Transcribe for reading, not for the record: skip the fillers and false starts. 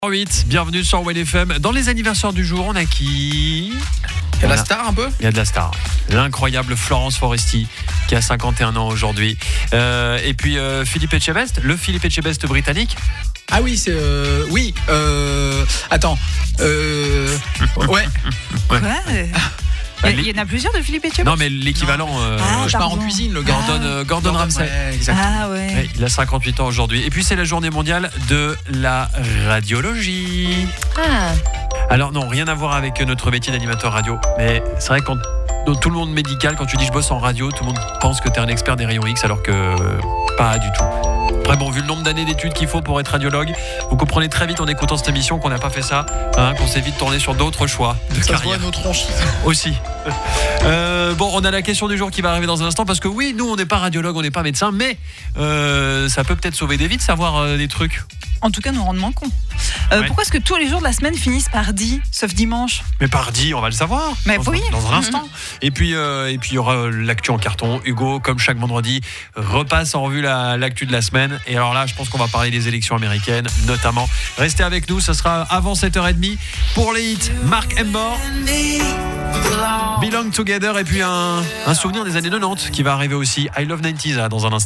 8, bienvenue sur One FM. Dans les anniversaires du jour, on a qui? Il y a de la star un peu? Il y a de la star. L'incroyable Florence Foresti qui a 51 ans aujourd'hui. Et puis Philippe Etchebest, le Philippe Etchebest britannique. Ah oui, c'est... oui, attends. Ouais. Quoi il y en a plusieurs de Philippe Etchebest? Non, mais l'équivalent... Je pars en cuisine, le gars. Gordon Ramsay. Ouais, exactement. Ah ouais. Ouais, il a 58 ans aujourd'hui. Et puis c'est la journée mondiale de la radiologie. Ah. Alors non, rien à voir avec notre métier d'animateur radio. Mais c'est vrai que dans tout le monde médical, quand tu dis je bosse en radio, tout le monde pense que tu es un expert des rayons X, alors que pas du tout. Après bon, vu le nombre d'années d'études qu'il faut pour être radiologue, vous comprenez très vite en écoutant cette émission qu'on n'a pas fait ça, qu'on s'est vite tourné sur d'autres choix de Ça se voit carrière. à nos tronches. Aussi. Bon, on a la question du jour qui va arriver dans un instant parce que oui, nous on n'est pas radiologue, on n'est pas médecin, mais ça peut peut-être sauver des vies de savoir des trucs. En tout cas, nous rendement con. Ouais. Pourquoi est-ce que tous les jours de la semaine finissent par 10, sauf dimanche? Mais pardi, on va le savoir. Mais dans, oui. dans un instant. Et puis il y aura l'actu en carton. Hugo, comme chaque vendredi, repasse en revue l'actu de la semaine. Et alors là, je pense qu'on va parler des élections américaines, notamment. Restez avec nous, ce sera avant 7h30 pour les hits. Mark Embor, Belong Together, et puis un souvenir des années 90 qui va arriver aussi. I Love 90s dans un instant.